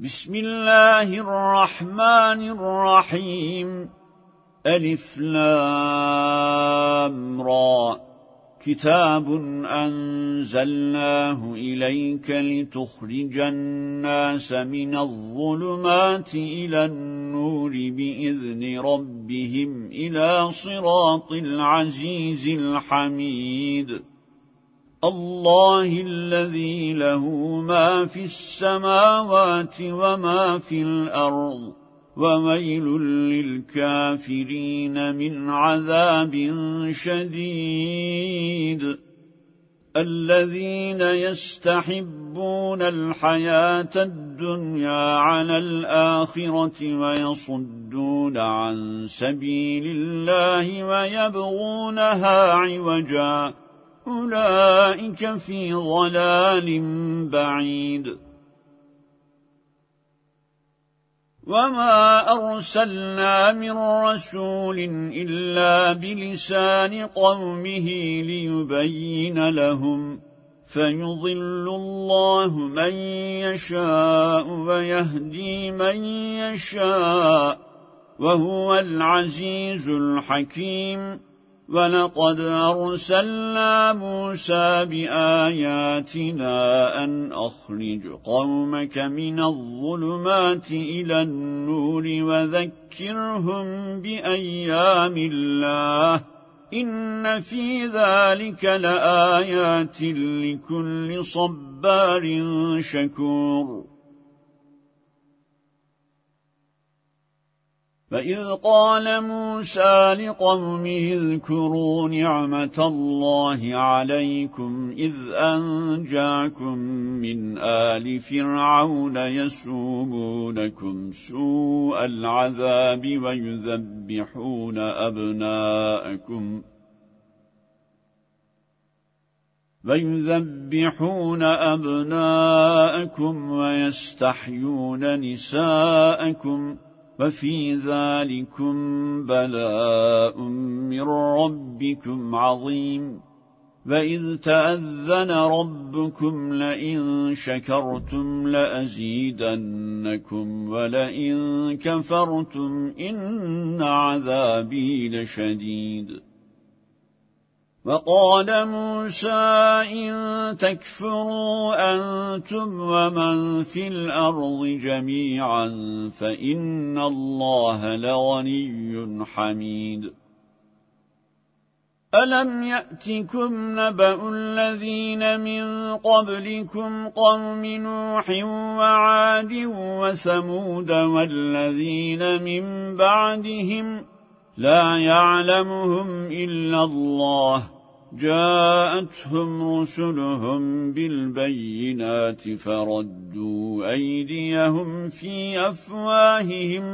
بسم الله الرحمن الرحيم ألف لام را كتاب أنزلناه إليك لتخرج الناس من الظلمات إلى النور بإذن ربهم إلى صراط العزيز الحميد الله الذي له ما في السماوات وما في الأرض وويل للكافرين من عذاب شديد الذين يستحبون الحياة الدنيا على الآخرة ويصدون عن سبيل الله ويبغونها عوجا أولئك في ضلال بعيد وما أرسلنا من رسول إلا بلسان قومه ليبين لهم فيضل الله من يشاء ويهدي من يشاء وهو العزيز الحكيم ولقد أرسلنا موسى بآياتنا أن أخرج قومك من الظلمات إلى النور وذكرهم بأيام الله إن في ذلك لآيات لكل صبار شكور فإذ قال موسى لقومه اذكروا نعمة الله عليكم إذ أنجاكم من آل فرعون يسومونكم سوء العذاب ويذبحون أبناءكم ويستحيون نساءكم وفي ذلكم بلاء من ربكم عظيم وإذ تأذن ربكم لئن شكرتم لأزيدنكم ولئن كفرتم إن عذابي لشديد وقال موسى إن تكفروا أنتم ومن في الأرض جميعا فإن الله لغني حميد ألم يأتكم نبأ الذين من قبلكم قوم نوح وعاد وثمود والذين من بعدهم لا يعلمهم إلا الله جاءتهم رسلهم بالبينات فردوا أيديهم في أفواههم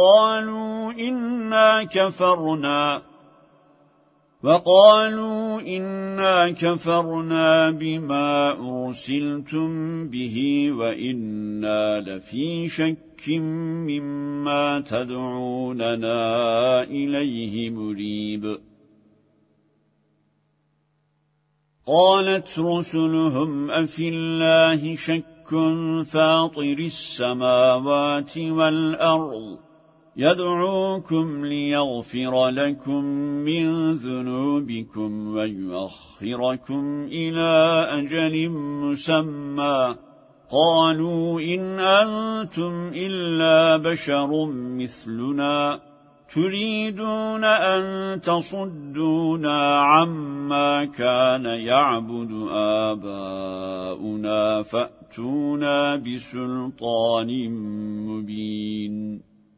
وقالوا إنا كفرنا بما أرسلتم به وإنا لفي شك مما تدعوننا إليه مريب قالت رسلهم أفي الله شك فاطر السماوات والأرض يدعوكم ليغفر لكم من ذنوبكم ويؤخركم إلى أجل مسمى قالوا إن أنتم إلا بشر مثلنا تريدون أن تصدونا عما كان يعبد آباؤنا فأتونا بسلطان مبين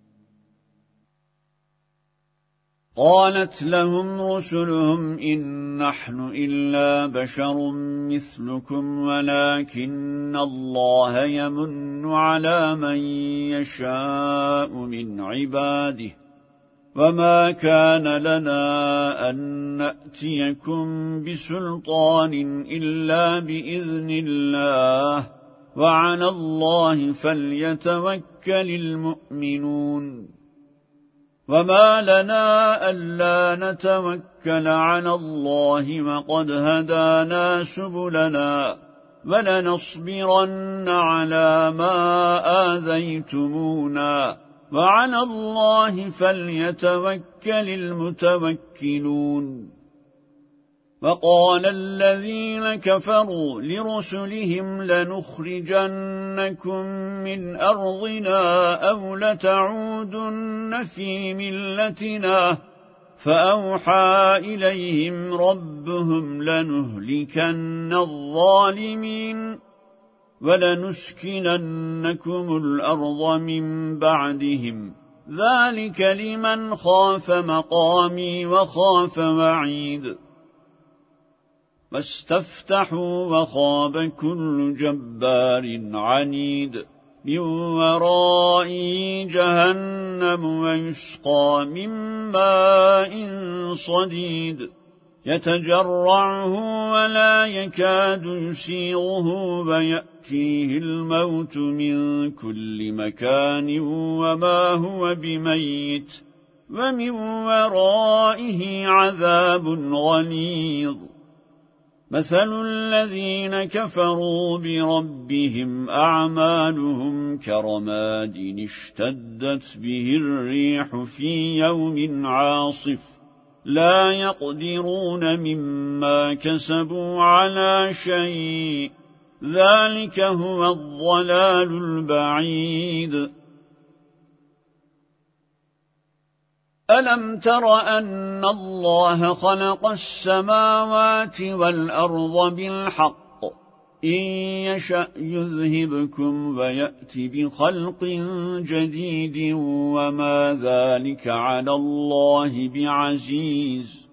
قالت لهم رسلهم إن نحن إلا بشر مثلكم ولكن الله يمن على من يشاء من عباده وما كان لنا أن نأتيكم بسلطان إلا بإذن الله وعلى الله فليتوكل المؤمنون وما لنا ألا نتوكل على الله وقد هدانا سبلنا ولنصبرن على ما آذيتمونا وعلى الله فليتوكل المتوكلون. وقال الذين كفروا لرسلهم لنخرجنكم من أرضنا أو لتعودن في ملتنا فأوحى إليهم ربهم لنهلكن الظالمين ولنسكننكم الأرض من بعدهم ذلك لمن خاف مقامي وخاف وعيد. واستفتحوا وخاب كل جبار عنيد من ورائه جهنم ويسقى من ماء صديد يتجرعه ولا يكاد يسيغه ويأتيه الموت من كل مكان وما هو بميت ومن ورائه عذاب غليظ. مثل الذين كفروا بربهم أعمالهم كرماد اشتدت به الريح في يوم عاصف لا يقدرون مما كسبوا على شيء ذلك هو الضلال البعيد. ألم تر أن الله خلق السماوات والأرض بالحق إن يشأ يذهبكم ويأتي بخلق جديد وما ذلك على الله بعزيز.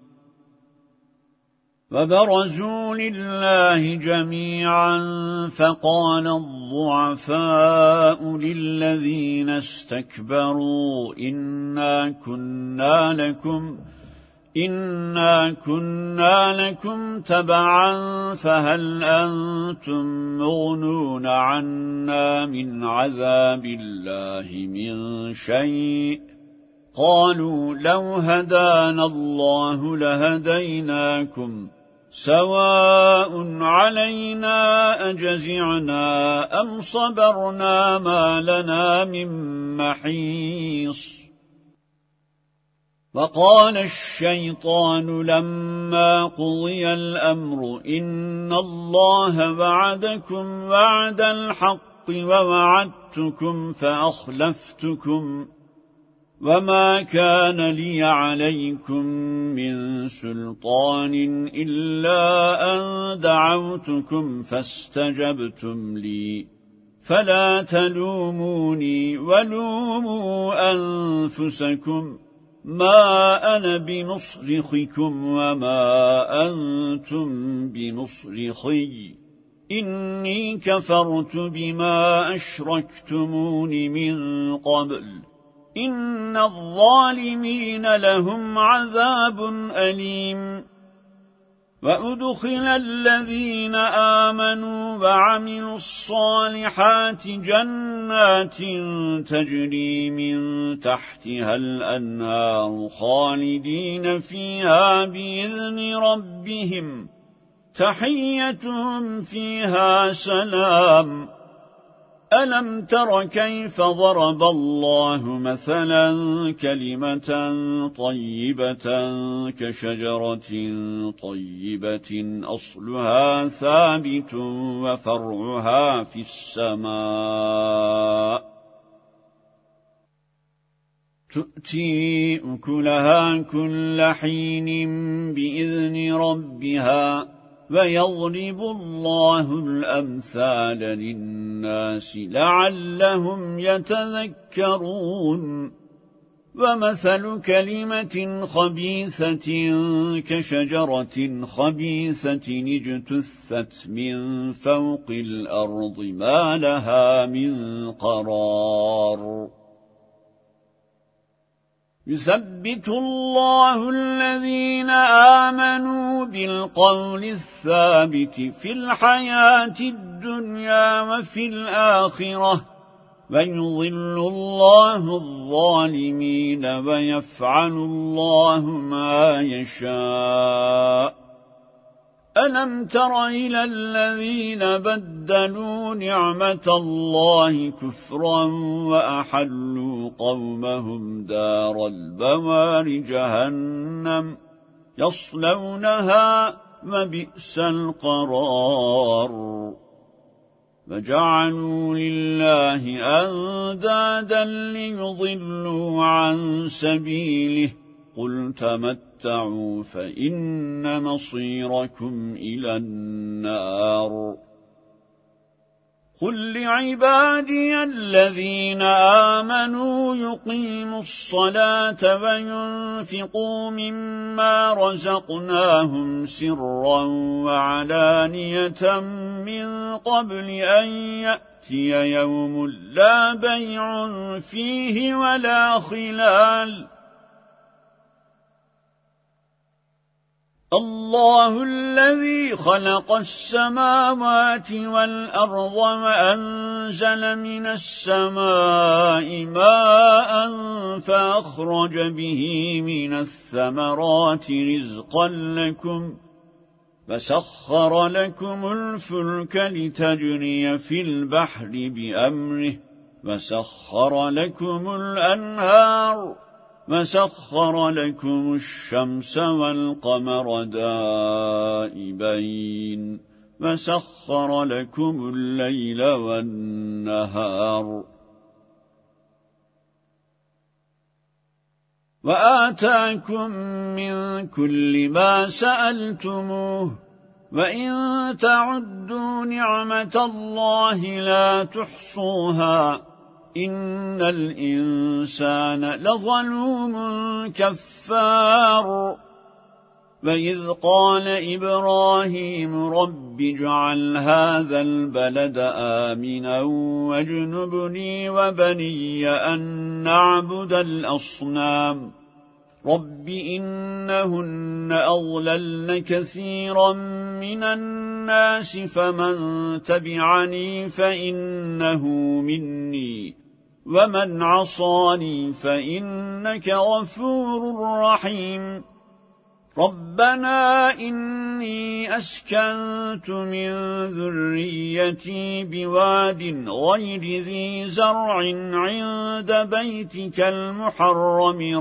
وبرزوا لله جميعا فقال الضعفاء للذين استكبروا إنا كنا لكم تبعا فهل أنتم مغنون عنا من عذاب الله من شيء قالوا لو هدانا الله لهديناكم سواء علينا أجزعنا أم صبرنا ما لنا من محيص. وقال الشيطان لما قضي الأمر إن الله وعدكم وعد الحق ووعدتكم فأخلفتكم وما كان لي عليكم من سلطان إلا أن دعوتكم فاستجبتم لي فلا تلوموني ولوموا أنفسكم ما أنا بمصرخكم وما أنتم بمصرخي إني كفرت بما أشركتمون من قبل إن الظالمين لهم عذاب أليم. وأدخل الذين آمنوا وعملوا الصالحات جنات تجري من تحتها الأنهار خالدين فيها بإذن ربهم تحيتهم فيها سلام. ألم تر كيف ضرب الله مثلا كلمة طيبة كشجرة طيبة أصلها ثابت وفرعها في السماء تؤتي أكلها كل حين بإذن ربها ويضرب الله الأمثال للناس لعلهم يتذكرون. ومثل كلمة خبيثة كشجرة خبيثة اجتثت من فوق الأرض ما لها من قرار. يثبت الله الذين آمنوا بالقول الثابت في الحياة الدنيا وفي الآخرة ويضل الله الظالمين ويفعل الله ما يشاء. ألم تر إلى الذين بدلوا نعمة الله كفرا وأحلوا قومهم دار البوار جهنم يصلونها وبئس القرار وجعلوا لله أندادا ليضلوا عن سبيله قل تمتعوا فإن مصيركم إلى النار قل لعبادي الذين آمنوا يقيموا الصلاة وينفقوا مما رزقناهم سرا وعلانية من قبل أن يأتي يوم لا بيع فيه ولا خلال الله الذي خلق السماوات والأرض وأنزل من السماء ماء فأخرج به من الثمرات رزقا لكم فسخر لكم الفلك لتجري في البحر بأمره وسخر لكم الأنهار وسخر لكم الشمس والقمر دائبين وسخر لكم الليل والنهار وآتاكم من كل ما سألتموه وإن تعدوا نعمة الله لا تحصوها إن الإنسان لظلوم كفار وإذ قال إبراهيم رب اجعل هذا البلد آمنا واجنبني وبني أن نعبد الأصنام رب إنهن أضللن كثيرا من الناس فمن تبعني فإنه مني ومن عصاني فإنك غفور رحيم ربنا إني أسكنت من ذريتي بواد غير ذي زرع عند بيتك المحرم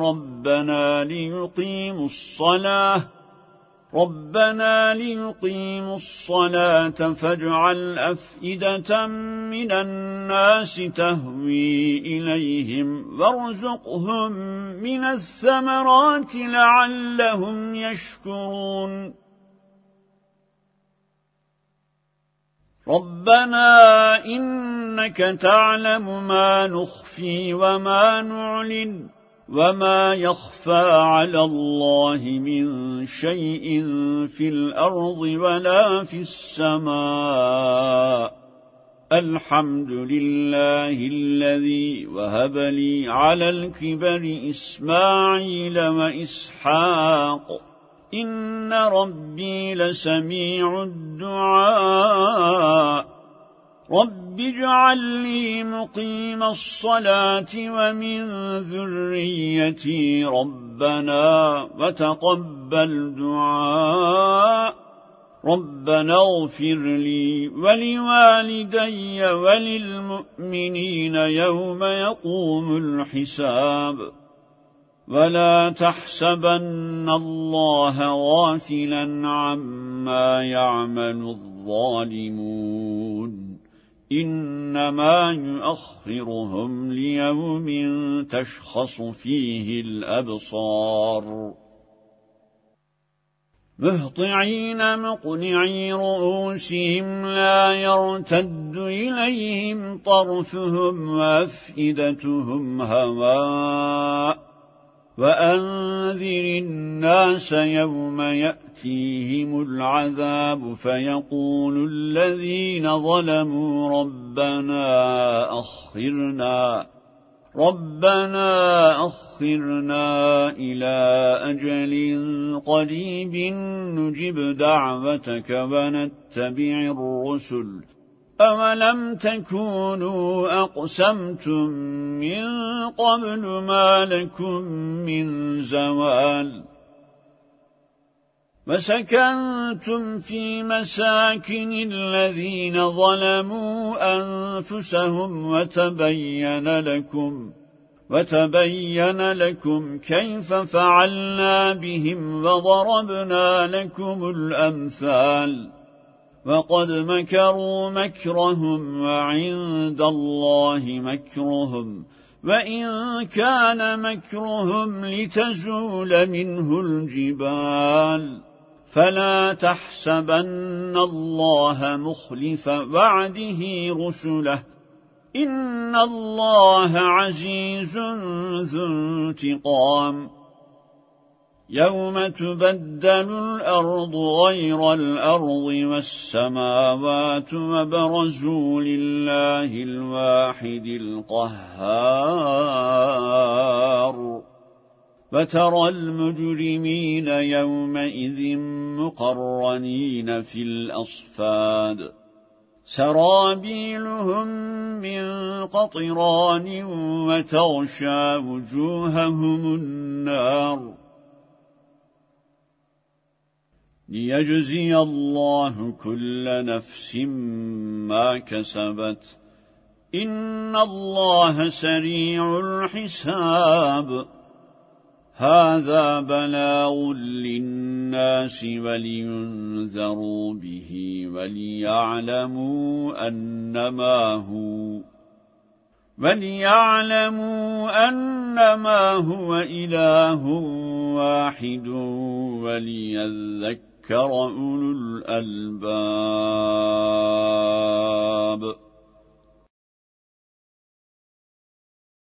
ربنا ليقيموا الصلاة فاجعل أفئدة من الناس تهوي إليهم وارزقهم من الثمرات لعلهم يشكرون ربنا إنك تعلم ما نخفي وما نعلن وما يخفى على الله من شيء في الأرض ولا في السماء الحمد لله الذي وهب لي على الكبر إسماعيل وإسحاق إن ربي لسميع الدعاء رب اجعل لي مقيم الصلاة ومن ذريتي ربنا وتقبل دعاء ربنا اغفر لي ولوالدي وللمؤمنين يوم يقوم الحساب ولا تحسبن الله غافلا عما يعمل الظالمون إنما يؤخرهم ليوم تشخص فيه الأبصار مهطعين مقنعي رؤوسهم لا يرتد إليهم طرفهم وأفئدتهم هواء وأنذر الناس يوم يأتيهم العذاب فيقول الذين ظلموا ربنا أخرنا إلى أجل قريب نجب دعوتك ونتبع الرسل أولم تكونوا أقسمتم من قبل ما لكم من زوال وسكنتم في مساكن الذين ظلموا أنفسهم وتبين لكم كيف فعلنا بهم وضربنا لكم الأمثال وقد مكروا مكرهم وعند الله مكرهم وإن كان مكرهم لتزول منه الجبال فلا تحسبن الله مخلف وعده رسله إن الله عزيز ذو انتقام يوم تبدل الأرض غير الأرض والسماوات وبرزوا لله الواحد القهار فترى المجرمين يومئذ مقرنين في الأصفاد سرابيلهم من قطران وتغشى وجوههم النار ليجزي الله كل نفس ما كسبت إن الله سريع الحساب هذا بلاغ للناس ولينذروا به وليعلموا أنما هو إله واحد وليذكر أولو الألباب